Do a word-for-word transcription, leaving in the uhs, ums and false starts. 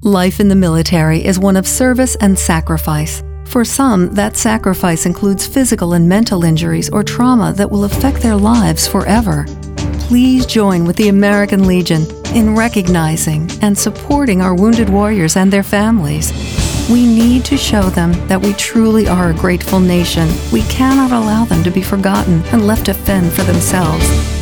Life in the military is one of service and sacrifice. For some, that sacrifice includes physical and mental injuries or trauma that will affect their lives forever. Please join with the American Legion in recognizing and supporting our wounded warriors and their families. We need to show them that we truly are a grateful nation. We cannot allow them to be forgotten and left to fend for themselves.